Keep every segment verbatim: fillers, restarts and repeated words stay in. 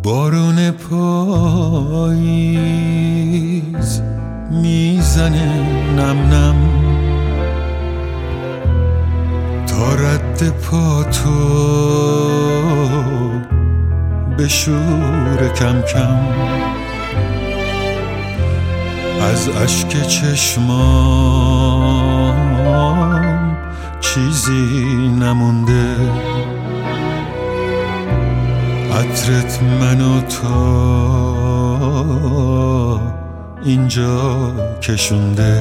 بارون پاییز میزنه نم نم تا رد پا تو بشور کم کم، از اشک چشمام چیزی نمونده، عطرت منو تا اینجا کشونده.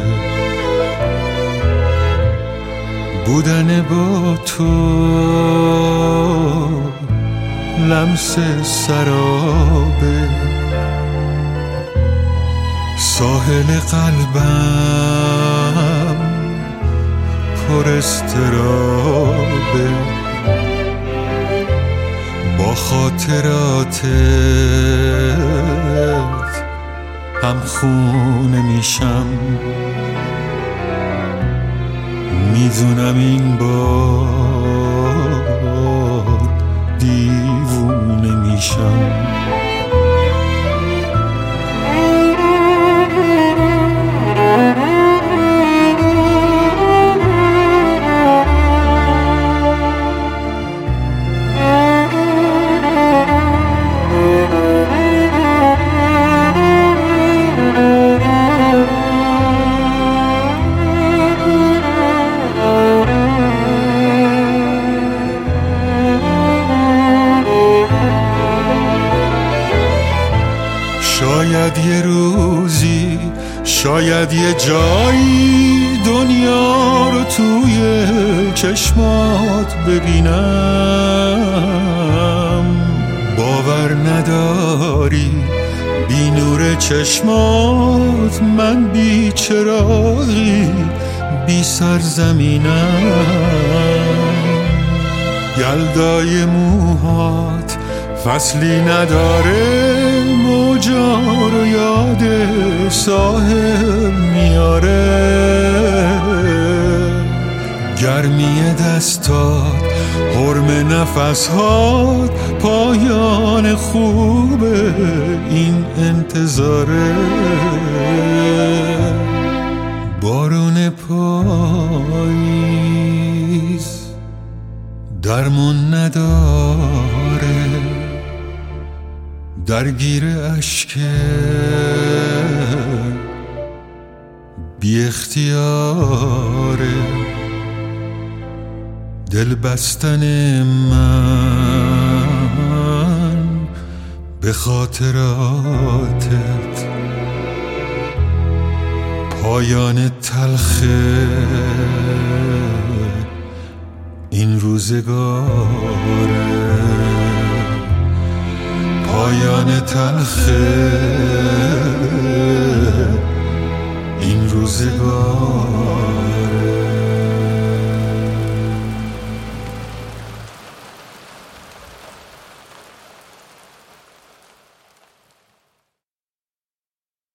بودن با تو لمس سرابه، ساحل قلبم پر استرابه، با خاطراتت هم خونه میشم. میدونم این بار دیوونه میشم. شاید یه روزی، شاید یه جایی دنیا رو توی چشمات ببینم. باور نداری بی نور چشمات من بی چراغی بی سرزمینم. یلدای موهات فصلی نداره، موجا رو یاد ساحل میاره. گرمی دستات، حرم نفسات، پایان خوب این انتظاره. بارون پاییز درمون نداره، درگیر اشک بی اختیاره. دل بستن من به خاطراتت، پایان تلخ این روزگاره. پایان تلخ این روزگاره.